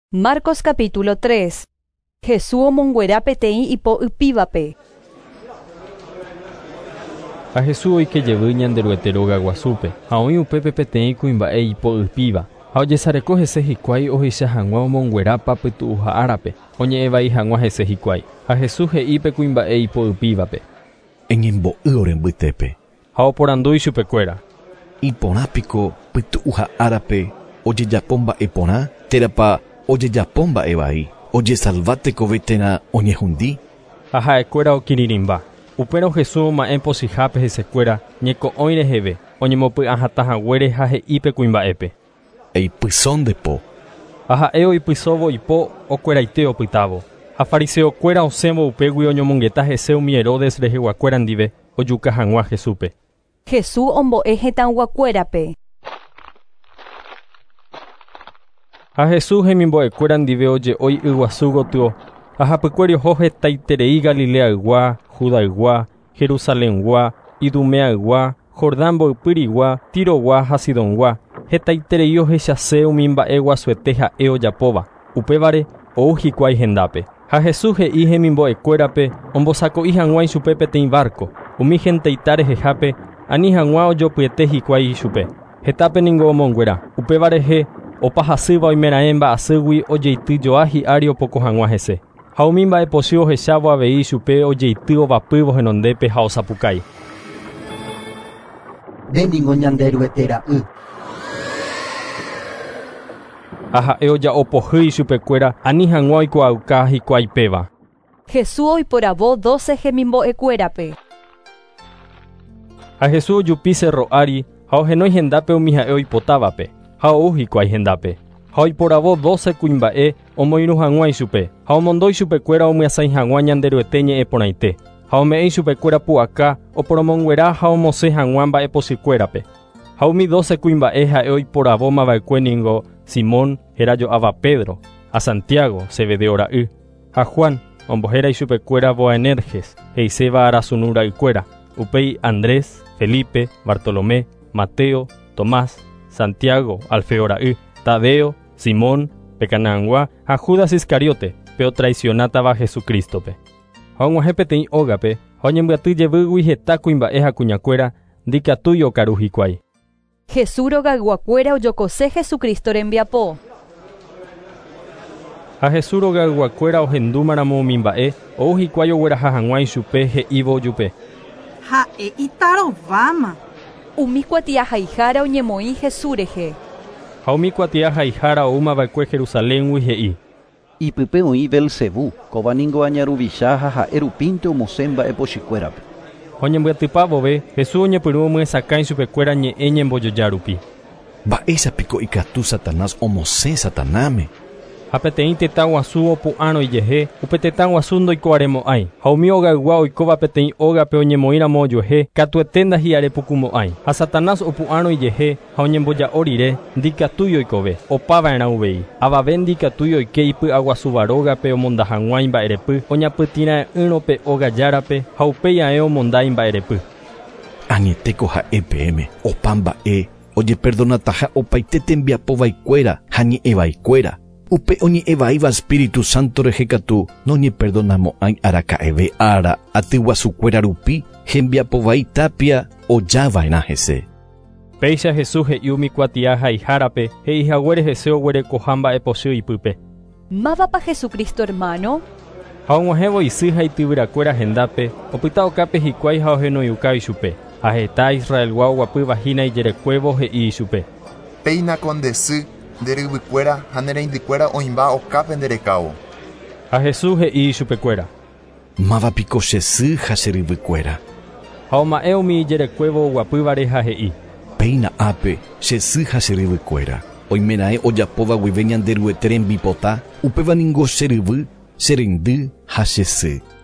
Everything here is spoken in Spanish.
Marcos capítulo 3. Jesús omonguera peteĩ ipo'ypívape. Ha Jesús oikejevy ñanderueteróga guasúpe, ha oĩ upépe peteĩ kuimba'e ipo'ypíva, ha ojesareko hese hikuái ohecha hag̃ua omonguerápa pytu'u árape, oñe'ẽvai hag̃ua hese hikuái. Ha Jesús he'ípe kuimba'e ipo'ypívape. Eñembo'y orembytépe. Ha oporandúi chupekuéra. Iporãpiko pytu'u árape ojejapo mba'e porã, térapa ojejapo mba'e vai, ojesalvátekove térã oñehundi. Ha ha'ekuéra okirirĩmba. Upérõ Jesús ma'ẽ posihápe hesekuéra ñeko'õi reheve, oñemopy'ahatãhaguére ha he'ípe kuimba'épe. Eipysóndepo. Ha ha'e oipysóvo ipo okueraite opytávo. Ha fariseokuéra osẽvo upégui oñomongeta hese umi Herodes reheguakuéra ndive ojuka hag̃ua Jesúspe. Jesús ombo'e hetãguakuérape. Ha Jesús hemimbo'ekuéra ndive oje'ói yguasu gotyo. Ha hapykuéri oho hetaiterei Galileaygua, Judaygua, Jerusaléngua, Idumeaygua, Jordán mbo'ypyrigua, Tirogua ha Sidóngua. Hetaiterei ohechase umi mba'e guasuete ha'e ojapóva. Upévare ou hikuái hendápe. Ha Jesús he'i hemimbo'ekuérape ombosako'i hag̃ua ichupe peteĩ barco. Umi henteita rehehápe ani hag̃ua ojopyete hikuái ichupe. Hetápe niko omonguera. Upéva rehe opahasýva oimeraẽ mba'asýgui ojeity hi'ári opoko hag̃ua hese. Ha umi mba'epochy ohechávo avei ichupe ojeity ovapývo henondépe ha osapukái. Ndéniko ñanderuetera'y. Ha ha'e oja'opohýi chupekuéra ani hag̃ua oikuaauka hikuái péva. Jesús oiporavo 12 hemimbo'ekuérape. Ha Jesús ojupi Cerro Ari ha ohenói hendápe umi ha'e oipotávape, ha ou hikuái hendápe. Ha oiporavo 12 kuimba'e omoirũ hag̃ua ichupe, ha omondói chupekuéra omyasãi hag̃ua ñanderuete ñe'ẽporãite. Ha ome'ẽ chupekuéra pu'aka oporomonguera ha omosẽ hag̃ua mba'epochýkuérape. Ha umi 12 kuimba'e ha'e oiporavo mava'ekue ningo Simón herajo'áva Pedro, a Santiago Zebedeo ra'y, ha Juan ombohéra ichupekuéra Boanerges heiséva arasunu ra'ykuéra, upéi Andrés, Felipe, Bartolomé, Mateo, Tomás, Santiago Alfeo ra'y, Tadeo, Simón, Pekanangua ha Judas Iscariote, pe otraicionátava Jesukristope. Ha og̃uahẽ peteĩ ógape ha oñembyatýjevýgui heta kuimba'e ha kuñakuéra ndikatúi okaru hikuái. Jesús rogayguakuéra ojokose Jesucristo rembiapo. Ha Jesús rogayguakuéra ohendúmaramo umi mba'e ou hikuái ogueraha hag̃ua ichupe he'ívo ojupe. Ha'e itarováma. Umi kuatiahaihára oñemoĩ Jesús rehe. Ha umi kuatiahaihára oumava'ekue Jerusaléngui he'i. Ipype oĩ Belzebú, kóva ningo añaruvicha ha ha'e rupínte omosẽ mba'epochýkuérape. Oñembyatýpa vove Jesús oñepyrũ omyesakãi chupekuéra ñe'ẽ ñembojoja rupi. Mba'éichapiko ikatu Satanás omosẽ Satanáme. Ha peteĩ tetã guasu opu'ãrõ ijehe upe tetã guasu ndoikuaaremo'ãi. Ha umi ogaygua oikóva peteĩ ógape oñemoĩramo ojuehe katuete ndahiarepukumo'ãi. Ha Satanás opu'ãrõ ijehe ha oñemboja'o rire ndikatúi oikove. Opava'erã uvei. Avave ndikatúi oike ipy'a guasuvarógape omonda hag̃ua imba'erepy oñapytĩra'ỹrõpe ógajárape ha upéi ae omonda imba'erepy. Añetéko ha'e peẽme opa mba'e ojeperdonataha opaite tembiapovaikuéra ha ñe'ẽvaikuéra. Upe oñe'ẽvaíva Espíritu Santo rehekatu noñeperdonamo'ãi araka'eve ára atyguasukuéra rupi hembiapovai tápia ojava'erã hese. Péicha Jesús he'i umi kuatiahaihárape he'ihaguére hese oguerekoha mba'epochy ipype. Mávapa Jesucristo hermano. Ha og̃uahẽvo isy ha ityvyrakuéra hendápe opyta okápe hikuái ha ohenoiuka ichupe. Ha heta Israelgua oguapyvahína ijerekuévo he'i ichupe. Péinako ndesy nderyvykuéra ha nereindykuéra oĩmba okápe nderekávo. Ha Jesús he'i chupekuéra. Mávapiko che sy ha che ryvykuéra. Ha oma'ẽ umi ijerekuévo oguapývare ha he'i. Péina ápe che sy ha che ryvykuéra. Oimeraẽ ojapóva guive ñanderuete rembipota upéva ningo che ryvy, che reindy ha che sy.